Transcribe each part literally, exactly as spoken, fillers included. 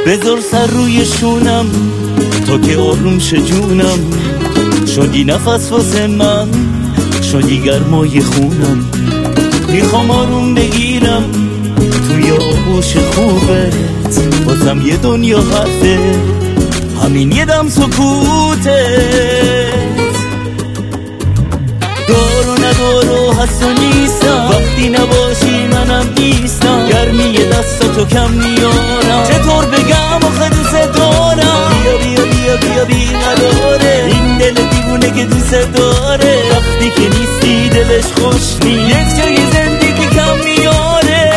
بذار سر روی شونم تا که آروم شه جونم، شدی نفس واسه من، شدی گرمای خونم. میخوام آروم بگیرم توی آغوش خوبت، بازم یه دنیا حرفه، همین یه دم سکوتت. دارو ندارو هست و نیستم، وقتی نباشی منم نیستم. گرمی دستاتو کم میارم، چطور بگم آخه دوست دارم. بیا بیا بیا بیا بی نداره این دل دیوونه که دوست داره. وقتی که نیستی دلش خوش نی، یک جای زندگی کم میاره.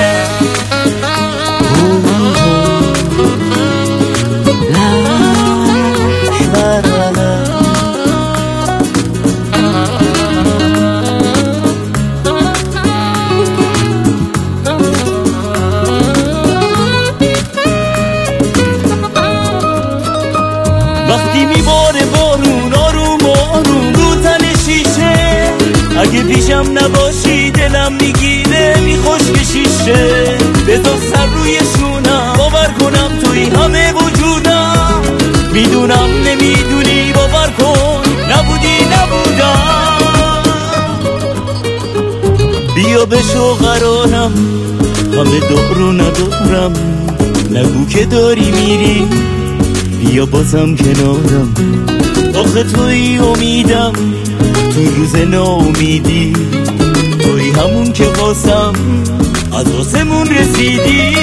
وقتی میباره بارون آروم آروم رو تن شیشه، اگه پیشم نباشی دلم میگیره میخوش کشیشه. بذار سر روی شونم باور کنم توی همه وجودم. میدونم نمیدونی باور کن نبودی نبودم. بیا بشو قرارم همه دارو ندارم، نگو که داری میری بیا بازم کنارم. آخه توی امیدم توی روز ناامیدی، توی همون که قاسم از آسمون رسیدی.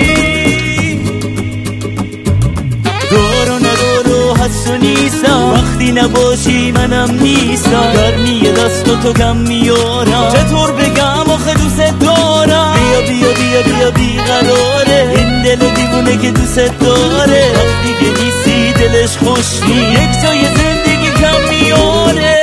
دارو ندارو هست و نیستم، وقتی نباشی منم نیستم. گرمی دستاتو کم میارم، چطور بگم آخه دوست دارم. بیا بیا بیا بیا بیقراره این دل دیوونه که دوست داره. وقتی که نیستی دلش خوش نی، یک جای زندگی کم میاره.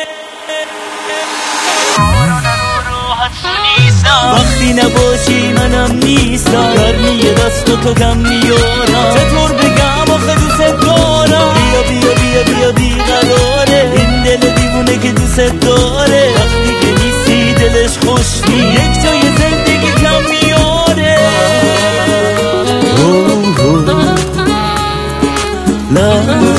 وقتی نباشی منم نیستم، گرمی دستاتو کم میارم، چطور بگم آخه دوست دارم. بیا بیا بیا بیا بیقراره این دل دیوونه که دوست داره. وقتی که نیستی دلش خوش نی، یک جای زندگی کم میاره. لا